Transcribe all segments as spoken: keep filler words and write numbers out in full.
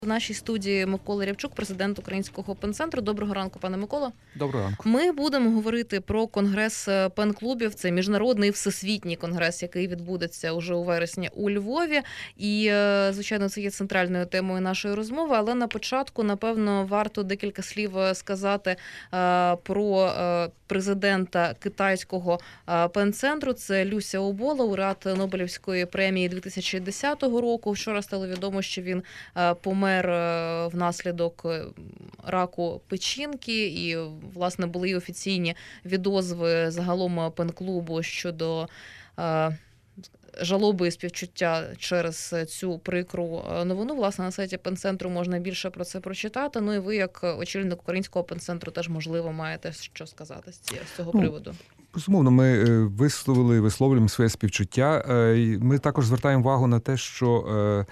В нашій студії Микола Рябчук, президент Українського пен-центру. Доброго ранку, пане Миколо. Доброго ранку. Ми будемо говорити про конгрес пен-клубів. Це міжнародний всесвітній конгрес, який відбудеться уже у вересні у Львові. І, звичайно, це є центральною темою нашої розмови. Але на початку, напевно, варто декілька слів сказати про президента китайського пен-центру. Це Люся Обо, лауреат Нобелівської премії дві тисячі десятого року. Вчора стало відомо, що він помер внаслідок раку печінки, і, власне, були і офіційні відозви загалом пен-клубу щодо е, жалоби і співчуття через цю прикру новину. Власне, на сайті пен-центру можна більше про це прочитати. Ну і ви, як очільник Українського пен-центру, теж, можливо, маєте що сказати з цього приводу. Безумовно, ми висловили, висловлюємо своє співчуття. Ми також звертаємо увагу на те, що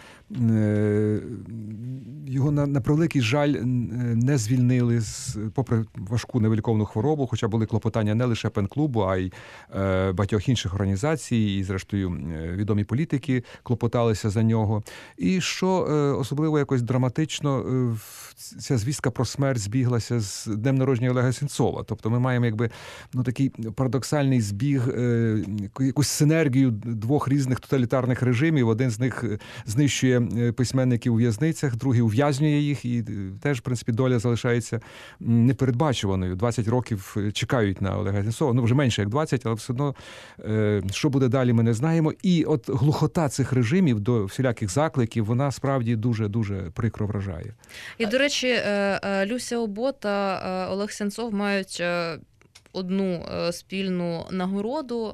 його, на, на превеликий жаль, не звільнили, попри важку невиліковну хворобу, хоча були клопотання не лише пен-клубу, а й багатьох інших організацій, і, зрештою, відомі політики клопоталися за нього. І що особливо якось драматично, ця звістка про смерть збіглася з днем народження Олега Сенцова. Тобто ми маємо якби ну такий парадоксальний збіг, якусь синергію двох різних тоталітарних режимів. Один з них знищує письменників у в'язницях, другий ув'язнює їх, і теж, в принципі, доля залишається непередбачуваною. двадцять років чекають на Олега Сенцова. Ну, вже менше, як двадцять, але все одно, що буде далі, ми не знаємо. І от глухота цих режимів до всіляких закликів, вона справді дуже-дуже прикро вражає. І, до речі, Люся Обо та Олег Сенцов мають одну спільну нагороду.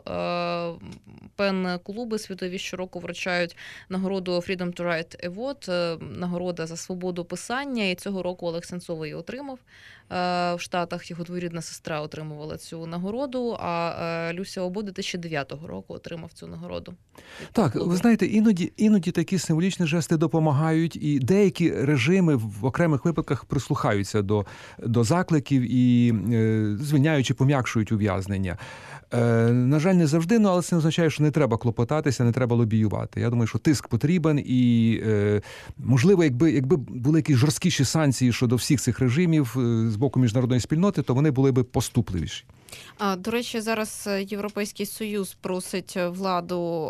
Пен-клуби світові щороку вручають нагороду Freedom to Write Award, нагорода за свободу писання, і цього року Олег Сенцов її отримав. В Штатах його двоюрідна сестра отримувала цю нагороду, а Люся Обо дві тисячі дев'ятого року отримав цю нагороду. Так, ви знаєте, іноді, іноді такі символічні жести допомагають, і деякі режими в окремих випадках прислухаються до, до закликів і е, звільняючи, пом'якшують ув'язнення. Е, на жаль, не завжди, ну, але це не означає, що не треба клопотатися, не треба лобіювати. Я думаю, що тиск потрібен, і е, можливо, якби, якби були якісь жорсткіші санкції щодо всіх цих режимів е, з боку міжнародної спільноти, то вони були б поступливіші. До речі, зараз Європейський Союз просить владу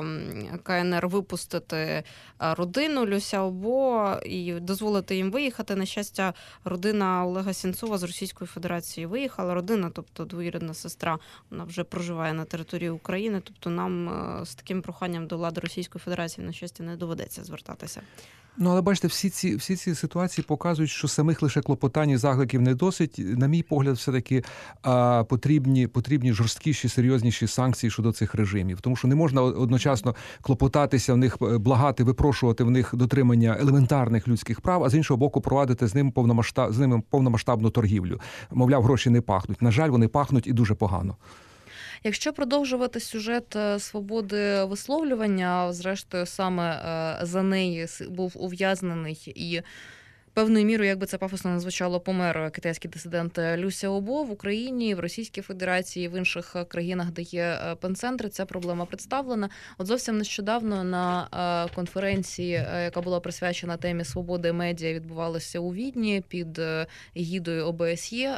ка ен ер випустити родину Люся Обо і дозволити їм виїхати. На щастя, родина Олега Сенцова з Російської Федерації виїхала. Родина, тобто двоюрідна сестра, вона вже проживає на території України. Тобто нам з таким проханням до влади Російської Федерації, на щастя, не доведеться звертатися. Ну, але бачите, всі ці, всі ці ситуації показують, що самих лише клопотань і закликів не досить. На мій погляд, все-таки а, потрібні, потрібні жорсткіші, серйозніші санкції щодо цих режимів. Тому що не можна одночасно клопотатися в них, благати, випрошувати в них дотримання елементарних людських прав, а з іншого боку провадити з ними повномасштаб, з ними повномасштабну торгівлю. Мовляв, гроші не пахнуть. На жаль, вони пахнуть і дуже погано. Якщо продовжувати сюжет свободи висловлювання, зрештою, саме за неї був ув'язнений і певною мірою, як би це пафосно не звучало, помер китайський дисидент Люся Обо в Україні, в Російській Федерації, в інших країнах, де є пен-центри, ця проблема представлена. От зовсім нещодавно на конференції, яка була присвячена темі свободи медіа, відбувалася у Відні під егідою о бе ес є,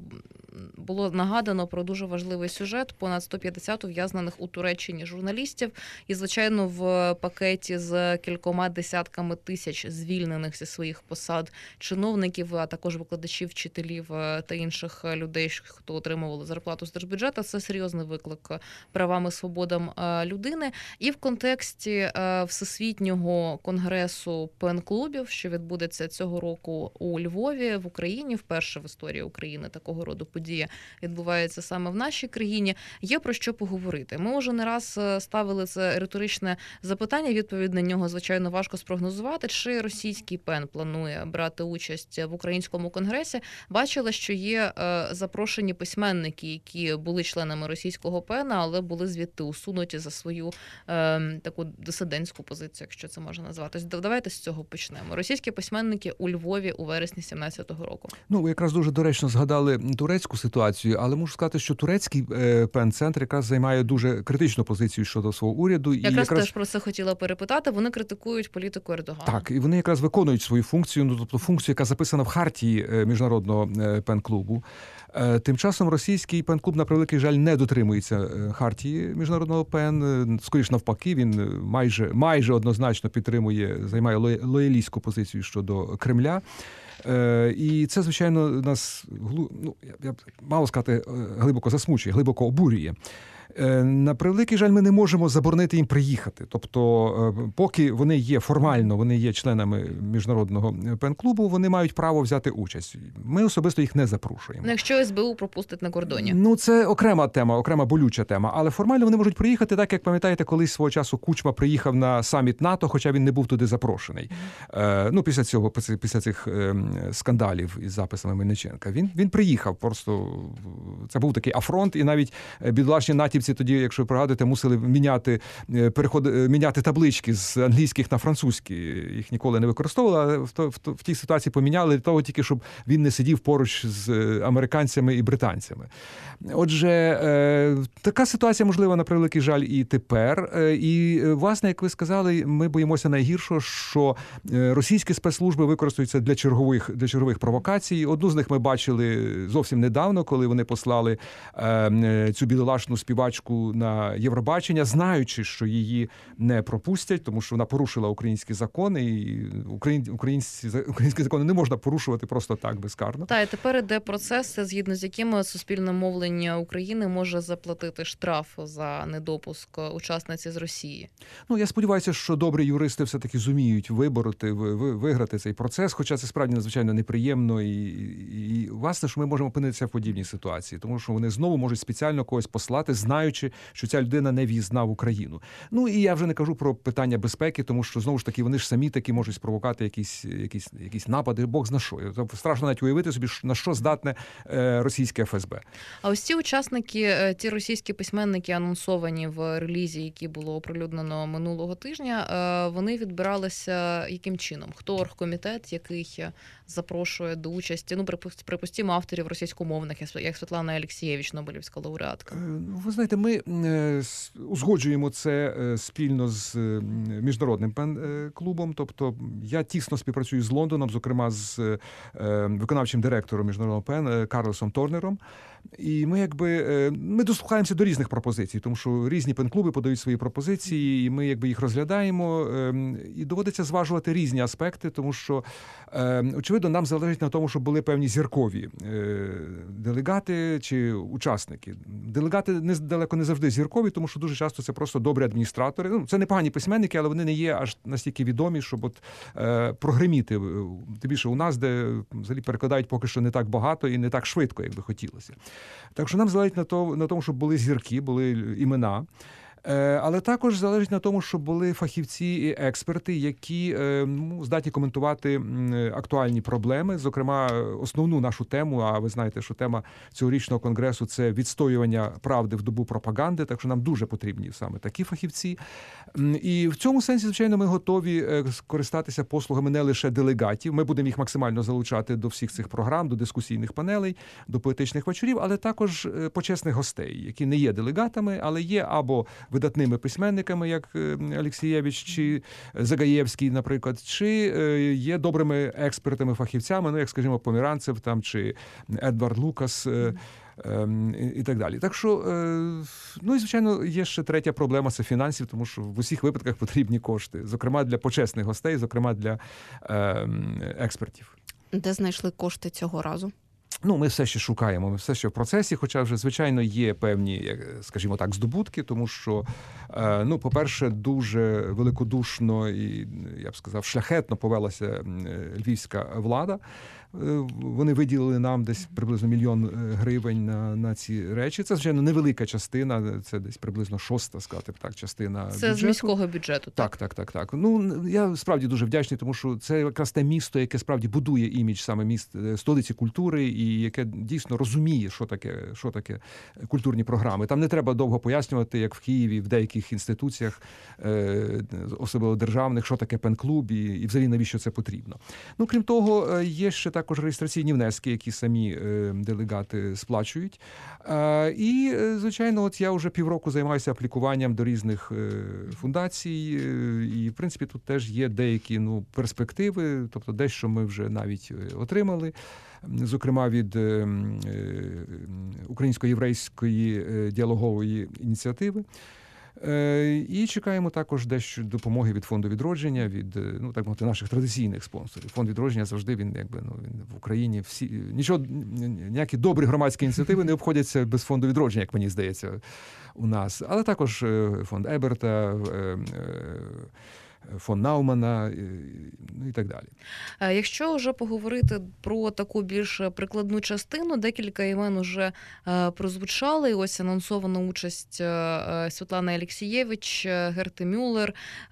було нагадано про дуже важливий сюжет. Понад сто п'ятдесят ув'язнених у Туреччині журналістів. І, звичайно, в пакеті з кількома десятками тисяч звільнених зі своїх посад чиновників, а також викладачів, вчителів та інших людей, хто отримували зарплату з держбюджету. Це серйозний виклик правам і свободам людини. І в контексті Всесвітнього конгресу пен-клубів, що відбудеться цього року у Львові, в Україні, вперше в історії України такого роду події відбувається саме в нашій країні, є про що поговорити. Ми вже не раз ставили це риторичне запитання, відповідь на нього, звичайно, важко спрогнозувати, чи російський пен планує брати участь в Українському конгресі. Бачила, що є запрошені письменники, які були членами російського пена, але були звідти усунуті за свою е, таку дисидентську позицію, якщо це можна назвати. Давайте з цього почнемо. Російські письменники у Львові у вересні сімнадцятого року. Ну, ви якраз дуже доречно згадали турецьку ситуацію, але можу сказати, що турецький пен-центр якраз займає дуже критичну позицію щодо свого уряду. Якраз, і якраз теж про це хотіла перепитати. Вони критикують політику Ердогана. Так, і вони якраз виконують свою функцію, ну тобто функцію, яка записана в хартії міжнародного пен-клубу. Тим часом російський пен-клуб, на превеликий жаль, не дотримується хартії міжнародного пен. Скоріш навпаки, він майже майже однозначно підтримує, займає лоялістську позицію щодо Кремля. І це, звичайно, нас, ну, я б мало сказати, глибоко засмучує, глибоко обурює. На превеликий жаль, ми не можемо заборонити їм приїхати. Тобто, поки вони є формально, вони є членами міжнародного пен-клубу, вони мають право взяти участь. Ми особисто їх не запрошуємо. Ну, якщо ес бе у пропустить на кордоні. Ну, це окрема тема, окрема болюча тема. Але формально вони можуть приїхати, так, як пам'ятаєте, колись свого часу Кучма приїхав на саміт НАТО, хоча він не був туди запрошений. Mm. Ну, після цього, після цих скандалів із записами Мельниченка. Він, він приїхав, просто це був такий афронт, і навіть бідолашні натівці тоді, якщо ви пригадуєте, мусили міняти, переход, міняти таблички з англійських на французькі. Їх ніколи не використовували, але в, в, в, в тій ситуації поміняли для того тільки, щоб він не сидів поруч з американцями і британцями. Отже, е, така ситуація можлива, на превеликий жаль, і тепер. Е, і, власне, як ви сказали, ми боїмося найгіршого, що російські спецслужби використовуються для чергових, для чергових провокацій. Одну з них ми бачили зовсім недавно, коли вони послали е, цю бідолашну співачку на Євробачення, знаючи, що її не пропустять, тому що вона порушила українські закони, і українські, українські закони не можна порушувати просто так, безкарно. Та, і тепер іде процес, згідно з яким суспільне мовлення України може заплатити штраф за недопуск учасниці з Росії. Ну, я сподіваюся, що добрі юристи все-таки зуміють вибороти, виграти цей процес, хоча це справді надзвичайно неприємно, і, і, і власне, що ми можемо опинитися в подібній ситуації, тому що вони знову можуть спеціально когось послати, знаючи, що ця людина не в'їзна в Україну. Ну, і я вже не кажу про питання безпеки, тому що, знову ж таки, вони ж самі таки можуть спровокати якісь, якісь, якісь напади, Бог зна що. Страшно навіть уявити собі, на що здатне російське еф ес бе. А ось ці учасники, ті російські письменники, анонсовані в релізі, які було оприлюднено минулого тижня, вони відбиралися яким чином? Хто оргкомітет, який запрошує до участі, ну, припустимо, авторів російськомовних, як Світлана Алєксєєвич, Нобелівська лауреатка? Ви знаєте, ми узгоджуємо це спільно з міжнародним пен-клубом, тобто я тісно співпрацюю з Лондоном, зокрема з виконавчим директором міжнародного пен Карлосом Торнером. І ми якби ми дослухаємося до різних пропозицій, тому що різні пен-клуби подають свої пропозиції, і ми якби їх розглядаємо, і доводиться зважувати різні аспекти, тому що очевидно нам залежить на тому, щоб були певні зіркові делегати чи учасники. Делегати не далеко не завжди зіркові, тому що дуже часто це просто добрі адміністратори. Ну, це непогані письменники, але вони не є аж настільки відомі, щоб от прогриміти. Тим більше у нас, де взагалі перекладають поки що не так багато і не так швидко, як би хотілося. Так що нам залежить на, то, на тому, щоб були зірки, були імена. Але також залежить на тому, щоб були фахівці і експерти, які ну, здатні коментувати актуальні проблеми, зокрема, основну нашу тему, а ви знаєте, що тема цьогорічного конгресу – це відстоювання правди в добу пропаганди, так що нам дуже потрібні саме такі фахівці. І в цьому сенсі, звичайно, ми готові скористатися послугами не лише делегатів, ми будемо їх максимально залучати до всіх цих програм, до дискусійних панелей, до поетичних вечорів, але також почесних гостей, які не є делегатами, але є або видатними письменниками, як Алєксєєвич чи Загаєвський, наприклад, чи є добрими експертами, фахівцями, ну, як, скажімо, Померанцев там, чи Едвард Лукас, і так далі. Так що, ну і, звичайно, є ще третя проблема – це фінансів, тому що в усіх випадках потрібні кошти, зокрема для почесних гостей, зокрема для експертів. Де знайшли кошти цього разу? Ну, ми все ще шукаємо, ми все ще в процесі, хоча вже, звичайно, є певні, скажімо так, здобутки, тому що, ну, по-перше, дуже великодушно і, я б сказав, шляхетно повелася львівська влада. Вони виділили нам десь приблизно мільйон гривень на, на ці речі. Це, звичайно, невелика частина, це десь приблизно шоста, сказати так, частина бюджету. Це з міського бюджету, так? Так, так, так, так. Ну, я справді дуже вдячний, тому що це якраз те місто, яке справді будує імідж саме міст, столиці культури, і і яке дійсно розуміє, що таке, що таке культурні програми. Там не треба довго пояснювати, як в Києві, в деяких інституціях, особливо державних, що таке пен-клуб і, і взагалі навіщо це потрібно. Ну, крім того, є ще також реєстраційні внески, які самі делегати сплачують. І, звичайно, от я вже півроку займаюся аплікуванням до різних фундацій, і, в принципі, тут теж є деякі ну, перспективи, тобто дещо ми вже навіть отримали, зокрема від українсько-єврейської діалогової ініціативи. І чекаємо також дещо допомоги від Фонду відродження, від, ну, так мовити, наших традиційних спонсорів. Фонд відродження завжди, він, якби, ну, він в Україні всі, нічого, ніякі добрі громадські ініціативи не обходяться без Фонду відродження, як мені здається, у нас. Але також фонд Еберта, фон Наумана, ну і так далі. Якщо вже поговорити про таку більш прикладну частину, декілька імен уже прозвучали. Ось анонсована участь Світлани Алєксєєвич, Герти Мюллер,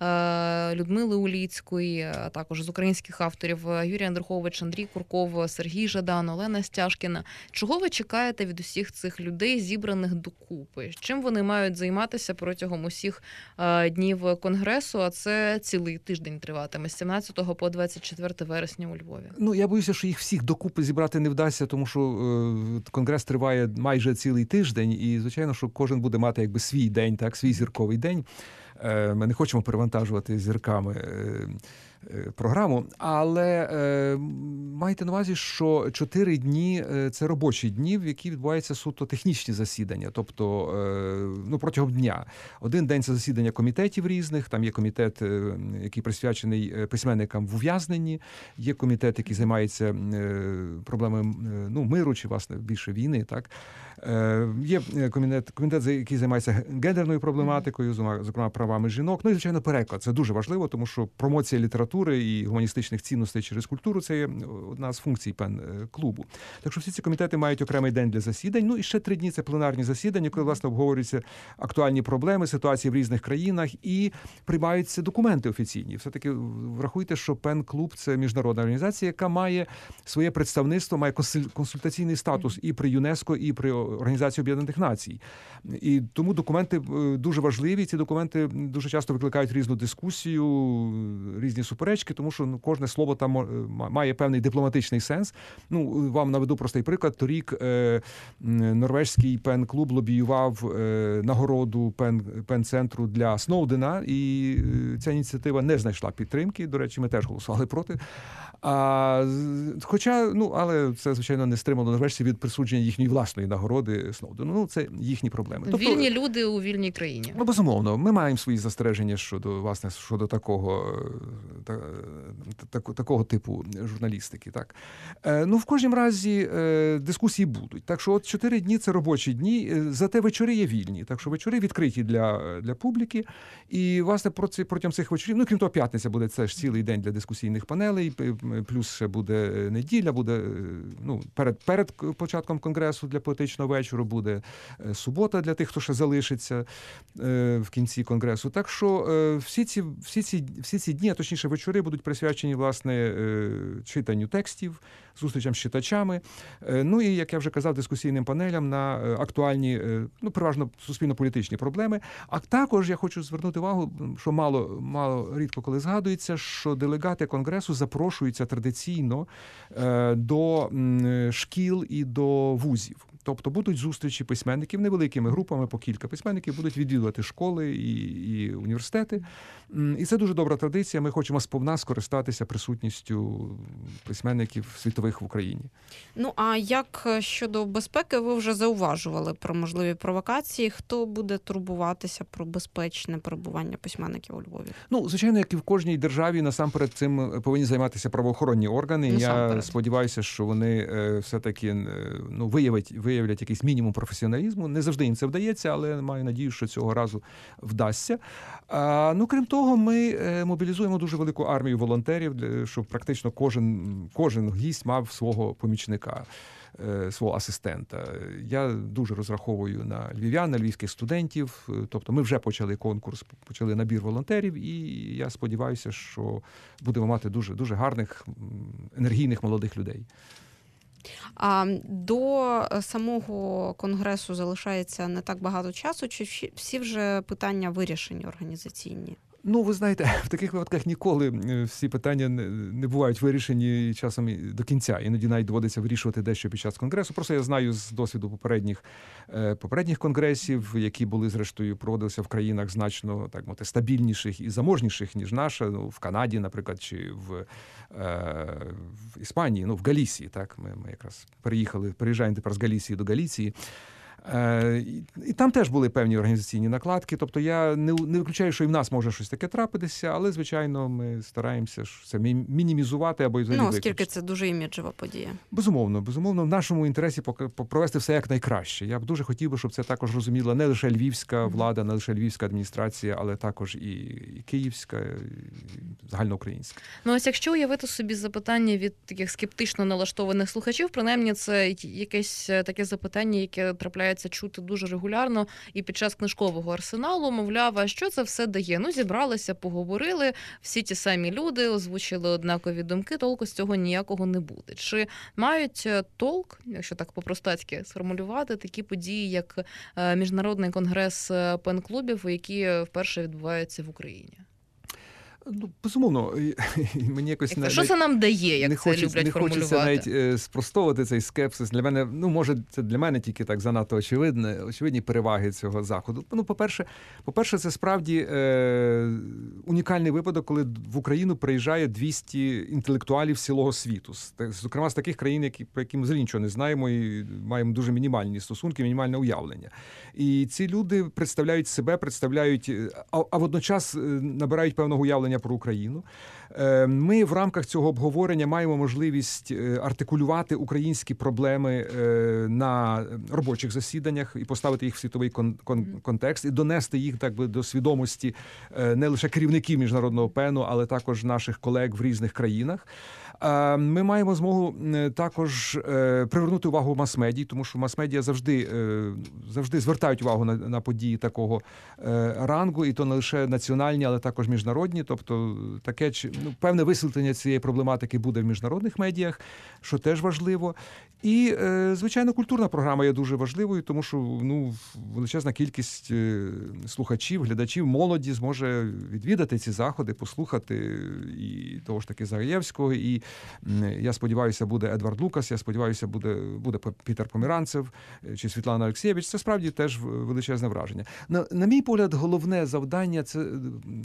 Людмили Уліцької, а також з українських авторів Юрій Андрухович, Андрій Курков, Сергій Жадан, Олена Стяжкіна. Чого ви чекаєте від усіх цих людей, зібраних докупи? Чим вони мають займатися протягом усіх днів конгресу? А це цілий тиждень триватиме, з сімнадцятого по двадцять четверте вересня у Львові. Ну, я боюся, що їх всіх докупи зібрати не вдасться, тому що е, конгрес триває майже цілий тиждень, і, звичайно, що кожен буде мати якби свій день, так, свій зірковий день. Е, ми не хочемо перевантажувати зірками е, е, програму, але е, майте на увазі, що чотири дні – це робочі дні, в які відбуваються суто технічні засідання, тобто е, ну, протягом дня. Один день – це засідання комітетів різних, там є комітет, е, який присвячений письменникам в ув'язненні, є комітет, який займається е, проблемами е, ну, миру чи, власне, більше війни, так. Е, є комітет, комітет, який займається гендерною проблематикою, зокрема, правами жінок. Ну і, звичайно, переклад. Це дуже важливо, тому що промоція літератури і гуманістичних цінностей через культуру – це є одна з функцій пен-клубу. Так що всі ці комітети мають окремий день для засідань. Ну і ще три дні – це пленарні засідання, коли, власне, обговорюються актуальні проблеми, ситуації в різних країнах і приймаються документи офіційні. Все-таки врахуйте, що пен-клуб – це міжнародна організація, яка має своє представництво, має консультаційний статус і при ЮНЕСКО, і при Організації Об'єднаних Націй. І тому документи дуже важливі. Ці документи дуже часто викликають різну дискусію, різні суперечки, тому що ну, кожне слово там має певний дипломатичний сенс. Ну, вам наведу простий приклад. Торік е, норвезький пен-клуб лобіював е, нагороду пен, пен-центру для Сноудена, і ця ініціатива не знайшла підтримки. До речі, ми теж голосували проти. А, хоча, ну, але це, звичайно, не стримало норвежців від присудження їхньої власної нагороди Сноудену. Ну, це їхні проблеми. Тобто, вільні люди у вільній країні. Ну, безумовно. Ми маємо свої застереження щодо, власне, щодо такого, та, так, такого типу журналістики. Так. Е, ну, в кожнім разі е, дискусії будуть. Так що от чотири дні – це робочі дні, зате вечори є вільні. Так що вечори відкриті для, для публіки. І, власне, протягом цих вечорів, ну, крім того, п'ятниця буде це ж цілий день для дискусійних панелей, плюс ще буде неділя, буде, ну, перед, перед початком конгресу для поетичного вечору буде субота для тих, хто ще залишиться е, в кінці конгресу. Так що е, всі, ці, всі, ці, всі ці дні, а точніше вечори, будуть присвячені, власне, е, читанню текстів, зустрічам з читачами. Е, ну і, як я вже казав, дискусійним панелям на актуальні, е, ну, переважно суспільно-політичні проблеми. А також я хочу звернути увагу, що мало, мало рідко коли згадується, що делегати конгресу запрошуються традиційно е, до м, шкіл і до вузів. Тобто будуть зустрічі письменників невеликими групами, по кілька письменників, будуть відвідувати школи і, і університети. І це дуже добра традиція. Ми хочемо сповна скористатися присутністю письменників світових в Україні. Ну, а як щодо безпеки, ви вже зауважували про можливі провокації. Хто буде турбуватися про безпечне перебування письменників у Львові? Ну, звичайно, як і в кожній державі, насамперед цим повинні займатися правоохоронні органи. Насамперед. Я сподіваюся, що вони все-таки ну, виявять, виявлять якийсь мінімум професіоналізму. Не завжди їм це вдається, але маю надію, що цього разу вдасться. А, ну, крім того, ми мобілізуємо дуже велику армію волонтерів, щоб практично кожен, кожен гість мав свого помічника, свого асистента. Я дуже розраховую на львів'ян, на львівських студентів. Тобто ми вже почали конкурс, почали набір волонтерів, і я сподіваюся, що будемо мати дуже, дуже гарних, енергійних молодих людей. А до самого конгресу залишається не так багато часу, чи всі- всі вже питання вирішені організаційні? Ну, ви знаєте, в таких випадках ніколи е, всі питання не, не бувають вирішені часом і до кінця. Іноді навіть доводиться вирішувати дещо під час конгресу. Просто я знаю з досвіду попередніх, е, попередніх конгресів, які були, зрештою, проводилися в країнах значно, так мовити, стабільніших і заможніших, ніж наша. Ну, в Канаді, наприклад, чи в, е, в Іспанії, ну, в Галісії. Так, ми, ми якраз переїхали, переїжджаємо тепер з Галісії до Галіції. Е, І і там теж були певні організаційні накладки. Тобто я не, не виключаю, що і в нас може щось таке трапитися, але, звичайно, ми стараємося ж це мі- мінімізувати або й взагалі Ну, виключити. оскільки це дуже іміджева подія. Безумовно, безумовно, в нашому інтересі поки- по- провести все як найкраще. Я б дуже хотів би, щоб це також розуміла не лише львівська влада, не лише львівська адміністрація, але також і, і київська, і загальноукраїнська. Ну, ось якщо уявити собі запитання від таких скептично налаштованих слухачів, принаймні це якесь е, таке запитання, яке трапляється чути дуже регулярно і під час книжкового арсеналу, мовляв, а що це все дає? Ну, зібралися, поговорили, всі ті самі люди озвучили однакові думки, толку з цього ніякого не буде. Чи мають е, толк, якщо так по-простацьки сформулювати, такі події, як е, Міжнародний конгрес е, пен-клубів, які вперше відбуваються в Україні? Ну, безумовно, і- і мені якось Як не- це, що це нам дає, як не це хочеться, люблять не формулювати? хочеться навіть е, спростовувати цей скепсис. Для мене, ну, може, це для мене тільки так занадто очевидне, очевидні переваги цього заходу. Ну, по-перше, по-перше, це справді е, унікальний випадок, коли в Україну приїжджає двісті інтелектуалів з цілого світу. З та- Зокрема, з таких країн, які, про які ми взагалі нічого не знаємо і маємо дуже мінімальні стосунки, мінімальне уявлення. І ці люди представляють себе, представляють, е, а, а водночас е, набирають певного уявлення про Україну. Е, Ми в рамках цього обговорення маємо можливість е, артикулювати українські проблеми е, на робочих засіданнях і поставити їх в світовий кон- кон- контекст, і донести їх так би до свідомості е, не лише керівників міжнародного пену, але також наших колег в різних країнах. Е, Ми маємо змогу е, також е, привернути увагу мас-медій, тому що мас-медіа завжди, е, завжди звертають увагу на, на події такого е, рангу, і то не лише національні, але також міжнародні. Тобто таке чи- ну, певне висвітлення цієї проблематики буде в міжнародних медіях, що теж важливо. І, е, звичайно, культурна програма є дуже важливою, тому що ну, величезна кількість е, слухачів, глядачів, молоді зможе відвідати ці заходи, послухати і того ж таки Загаєвського, і м, я сподіваюся, буде Едвард Лукас, я сподіваюся, буде, буде Пітер Поміранцев е, чи Світлана Олексєвич. Це справді теж величезне враження. На, на мій погляд, головне завдання це е,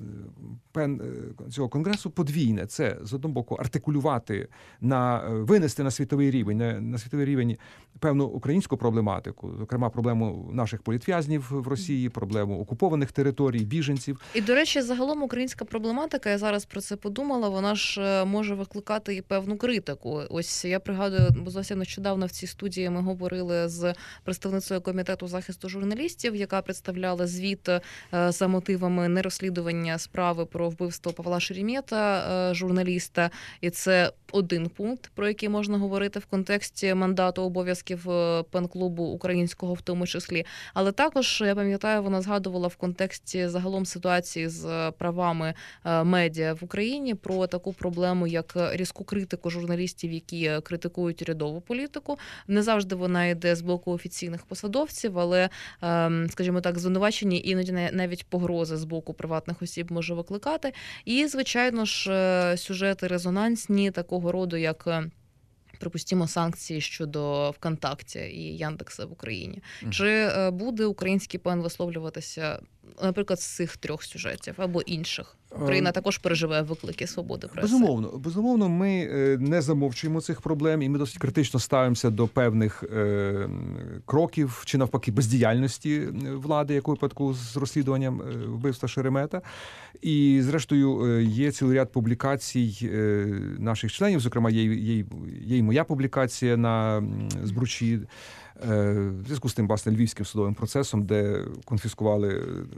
пен е, цього конгресу подвійне. Це з одного боку артикулювати на е, винести на світовий рівень, на, на світовий рівень певну українську проблематику, зокрема проблему наших політв'язнів в Росії, проблему окупованих територій, біженців. І, до речі, загалом українська проблематика, я зараз про це подумала, вона ж е, може викликати і певну критику. Ось я пригадую, бо зовсім нещодавно в цій студії ми говорили з представницею комітету захисту журналістів, яка представляла звіт е, за мотивами нерозслідування справи про вбивство Павла Шеремета, е, журналіста. І це один пункт, про який можна говорити в контексті мандату обов'язків е, пен-клубу українського в тому числі. Але також, я пам'ятаю, вона згадувала в контексті загалом ситуації з правами е, медіа в Україні про таку проблему, як різку критику журналістів, які критикують урядову політику. Не завжди вона йде з боку офіційних посадовців, але, е, скажімо так, звинувачення, іноді навіть погрози з боку приватних осіб може викликати. І, звичайно ж, е, сюжети резонансні такого роду, як е, припустімо, санкції щодо ВКонтакті і Яндекса в Україні. Мгм. Чи е, буде український пен висловлюватися, наприклад, з цих трьох сюжетів або інших? Україна Е, також переживає виклики свободи преси. Безумовно, безумовно, ми е, не замовчуємо цих проблем, і ми досить критично ставимося до певних е, кроків чи навпаки бездіяльності е, влади, як у випадку з розслідуванням е, вбивства Шеремета. І, зрештою, е, є цілий ряд публікацій е, наших членів. Зокрема, є, є, є і моя публікація на м, Збручі. Е, В зв'язку з тим, власне, львівським судовим процесом, де конфіскували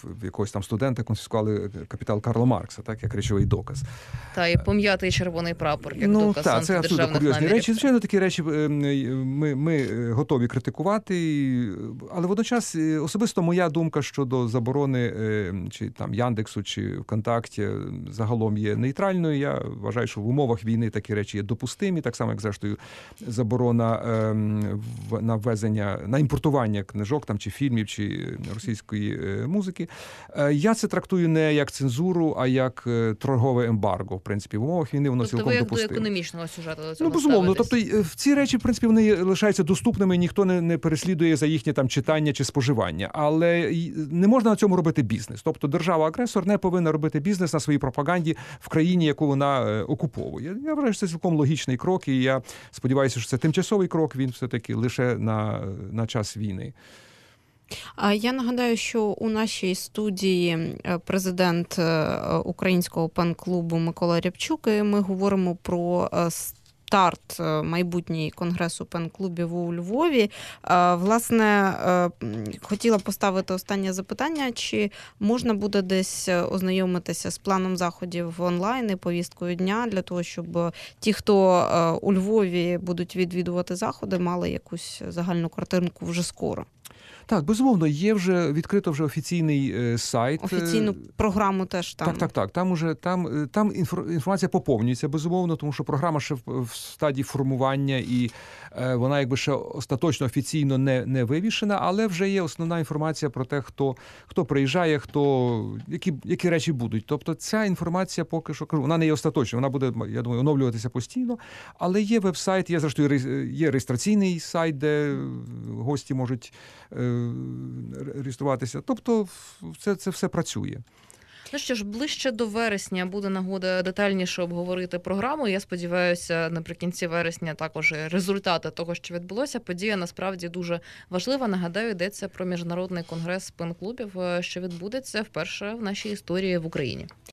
в якогось там студента конфіскували капітал Карла Маркса, так, як речовий доказ. Та і пом'ятий червоний прапор, як Ну, доказ так, це абсолютно антидержавних курйозні намірів. речі. Звичайно, такі речі е, ми, ми готові критикувати, але водночас е, особисто моя думка щодо заборони е, чи там Яндексу, чи ВКонтакті загалом є нейтральною. Я вважаю, що в умовах війни такі речі є допустимі, так само, як зрештою заборона е, в- на ввезення, на імпортування книжок там, чи фільмів, чи російської е, музики. Е, Я це трактую не як цензуру, а як е, торгове ембарго. В принципі, в умовах війни воно Тобто цілком ви як до допустимо. економічного сюжету до цього Ну, безумовно. ставитесь? Тобто е, в ці речі, в принципі, вони лишаються доступними, ніхто не, не переслідує за їхнє там читання чи споживання. Але й- не можна на цьому робити бізнес. Тобто держава-агресор не повинна робити бізнес на своїй пропаганді в країні, яку вона е, окуповує. Я вважаю, що це цілком логічний крок, і я сподіваюся, що це тимчасовий крок, він все-таки лише на, на час війни. А я нагадаю, що у нашій студії е, президент е, українського пан-клубу Микола Рябчук, і ми говоримо про е, старт е, майбутньої конгресу пен-клубів у Львові. Е, Власне, е, м, хотіла поставити останнє запитання, чи можна буде десь ознайомитися з планом заходів онлайн і повісткою дня для того, щоб ті, хто е, у Львові будуть відвідувати заходи, мали якусь загальну картинку вже скоро? Так, безумовно, є вже відкрито вже офіційний е, сайт. е, Офіційну програму теж там. Так, так, так. Там уже там, е, там інфор- інформація поповнюється, безумовно, тому що програма ще в, в стадії формування, і е, вона якби ще остаточно офіційно не, не вивішена, але вже є основна інформація про те, хто, хто приїжджає, хто які, які речі будуть. Тобто ця інформація поки що кажу, вона не є остаточною, вона буде, я думаю, оновлюватися постійно. Але є веб-сайт, є зрештою реєс- є реєстраційний сайт, де гості можуть е, реєструватися. Тобто, це, це все працює. Ну що ж, ближче до вересня буде нагода детальніше обговорити програму. Я сподіваюся, наприкінці вересня також і результати того, що відбулося. Подія насправді дуже важлива. Нагадаю, йдеться про міжнародний конгрес пен-клубів, що відбудеться вперше в нашій історії в Україні.